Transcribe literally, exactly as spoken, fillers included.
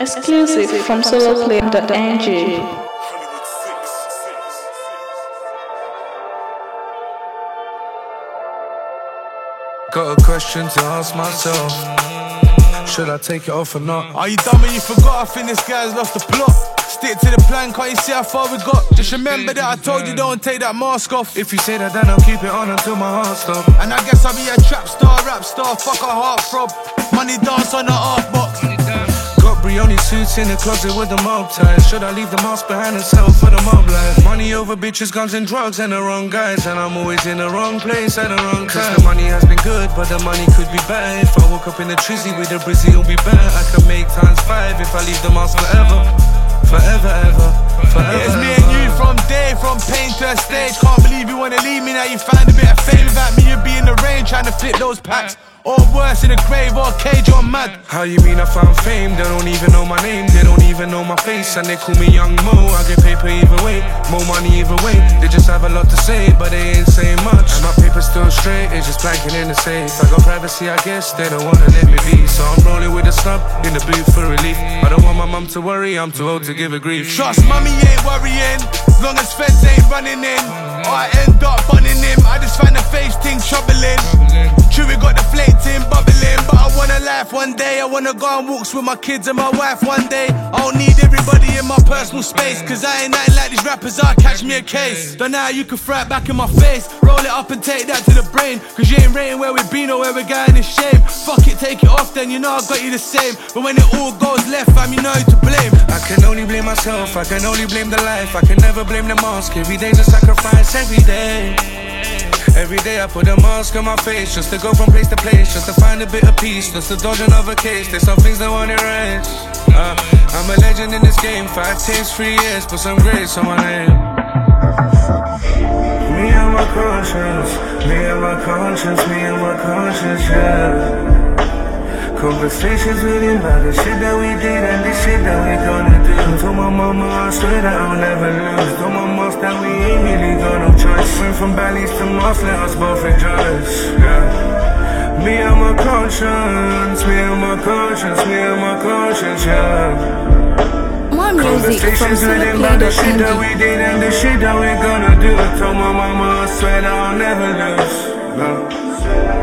Exclusive from soloplay dot n g. Got a question to ask myself. Should I take it off or not? Are you dumb and you forgot? I think this guy's lost the plot. Stick to the plan, can't you see how far we got? Just remember that I told you don't take that mask off. If you say that, then I'll keep it on until my heart stops. And I guess I'll be a trap star, rap star, fuck a heart throb. Money dance on the art box. Got Brioni suits in the closet with the mob ties. Should I leave the mask behind and settle for the mob life? Money over bitches, guns and drugs and the wrong guys. And I'm always in the wrong place at the wrong time. Cause the money has been good, but the money could be bad. If I woke up in the trizzy with the brizzy, it'll be bad. I could make times five if I leave the mask forever. Forever, ever, forever. It was me and you from day, from pain to a stage. Can't believe you wanna leave me now. You found a bit of fame without me. You'd be in the rain trying to flip those packs. Or worse, in a grave or a cage, you're mad. How you mean I found fame? They don't even know my name, they don't even know my face. And they call me Young Mo, I get paper either way. More money either way, they just have a lot to say, but they ain't saying much. And my paper's still straight, it's just blanking in the safe. I got privacy, I guess, they don't wanna let me be. So I'm rolling with a snub, in the booth for relief. I don't want my mum to worry, I'm too old to give her grief. Trust mommy ain't worrying, as long as feds ain't running in. Or I end up bunning him, I just find the face thing troubling. True, we got the flake team bubbling, but I wanna laugh one day. I wanna go on walks with my kids and my wife one day. I don't need everybody in my personal space, cause I ain't nothing like these rappers, I'll catch me a case. Don't know how you can throw it back in my face. Roll it up and take that to the brain, cause you ain't rating where we been or where we're going in shame. Fuck it, take it off then, you know I got you the same. But when it all goes left, fam, you know who to blame. I can only blame myself, I can only blame the life. I can never blame the mask, every day's a sacrifice, every day. Every day I put a mask on my face, just to go from place to place, just to find a bit of peace, just to dodge another case. There's some things that want it right. uh, I'm a legend in this game, five takes, three years, put some grace on my name. Me and my conscience, me and my conscience, me and my conscience, yeah. Conversations with him about the shit that we did and the shit that we gonna do. Told my mama I swear that I'll never lose. Told my boss that we ain't really got no choice. Went from Bally's to Moss, let us both rejoice, yeah. Me and my conscience, me and my conscience, me and my conscience, yeah. More music from Conversations with him about the shit that we did and the shit that we gonna do. Told my mama I swear that I'll never lose, no.